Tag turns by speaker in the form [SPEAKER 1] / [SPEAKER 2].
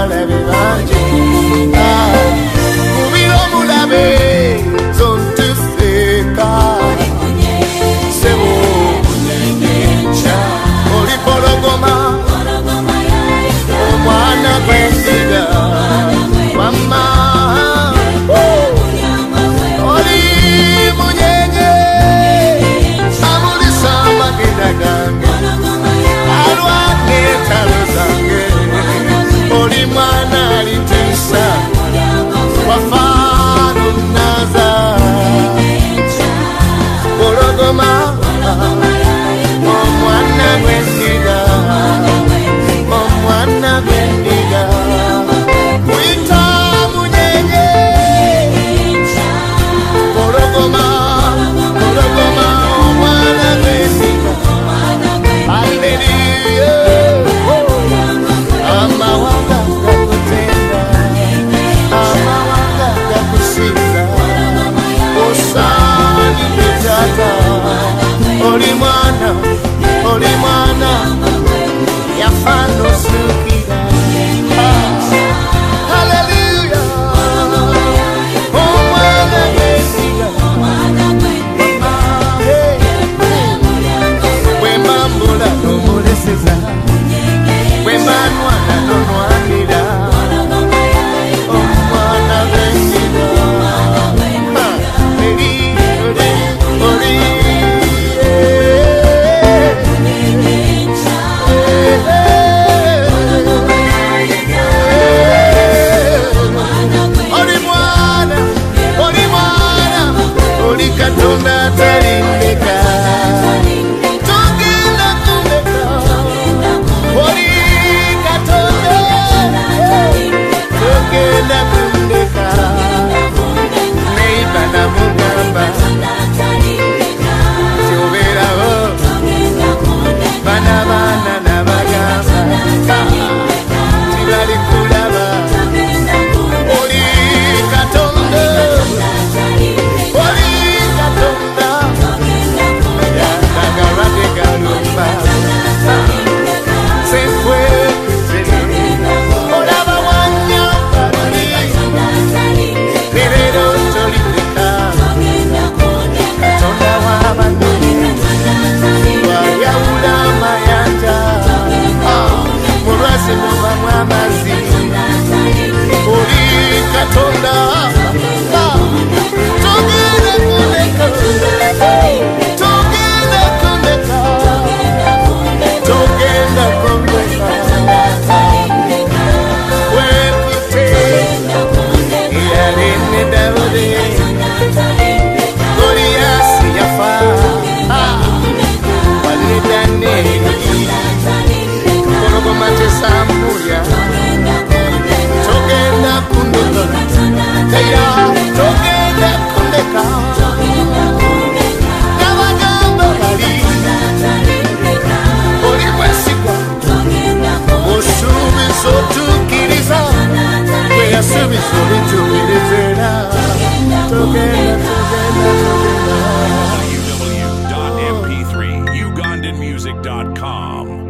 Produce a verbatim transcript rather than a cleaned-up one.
[SPEAKER 1] balabe banje mubiro mulabe zontuseka sebo oli pologoma omwana gw'endiga mama oli munyenye amulisa amagenda gange alwange entalo zange oli mwana alitesa wafano naza pologoma omwana gw'endiga omwana gw'endiga kuyita munyenye pologoma pologoma omwana gw'endiga haleluya amawanga gakutenda amawanga gakusinga osani betata oli mwana oli mwana yafano sukira haleluya omwana gw'endiga bwembambula n'omuleseza bwembanwana n'onwanira omwana gw'endiga eri oli oli oli mwana oli mwana oli katonda atalindeka togenda kundeka oli katonda togenda kundeka neiba namugamba tiobeerawo bana baana nabagamba tibali kulaba oli katonda oli katonda yakagalwadde galumba sekwe olaba wanyagalali nerero tolindeka katonda w'abantu wayawula amayanja mulwasi mubamu amazzi oli katonda togenda kundeka togenda kundeka togenda kundeka wekute yalene Dawudi Goliyasi yafa walidane pologoma tesambuya togenda kundeka teya togenda kundeka nabagamba bali oli mwesigwa osuubiza otuukiriza bwe yasuubiza olituukirizera togenda togenda togenda
[SPEAKER 2] w w w dot m p three ugandan music dot com